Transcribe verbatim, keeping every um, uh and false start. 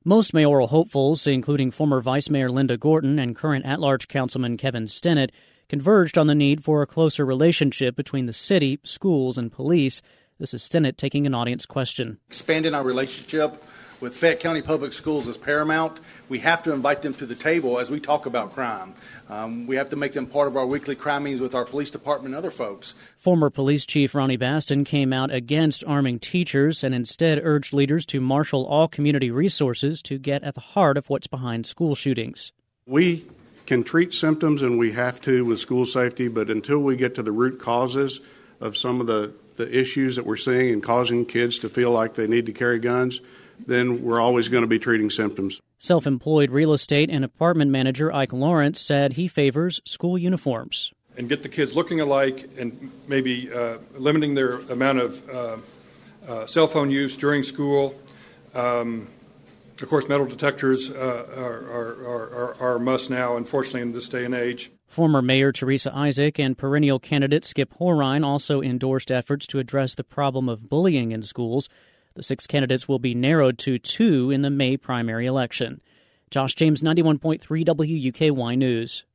Most mayoral hopefuls, including former Vice Mayor Linda Gorton and current at-large Councilman Kevin Stinnett, converged on the need for a closer relationship between the city, schools, and police. This is Stinnett taking an audience question. Expanding our relationship with Fayette County Public Schools is paramount. We have to invite them to the table as we talk about crime. Um, we have to make them part of our weekly crime meetings with our police department and other folks. Former Police Chief Ronnie Baston came out against arming teachers and instead urged leaders to marshal all community resources to get at the heart of what's behind school shootings. We can treat symptoms, and we have to with school safety, but until we get to the root causes of some of the, the issues that we're seeing and causing kids to feel like they need to carry guns, then we're always going to be treating symptoms. Self-employed real estate and apartment manager Ike Lawrence said he favors school uniforms. And get the kids looking alike and maybe uh, limiting their amount of uh, uh, cell phone use during school. Um, of course, metal detectors uh, are, are, are, are a must now, unfortunately, in this day and age. Former Mayor Teresa Isaac and perennial candidate Skip Horine also endorsed efforts to address the problem of bullying in schools. The six candidates will be narrowed to two in the May primary election. Josh James, ninety-one point three W U K Y News.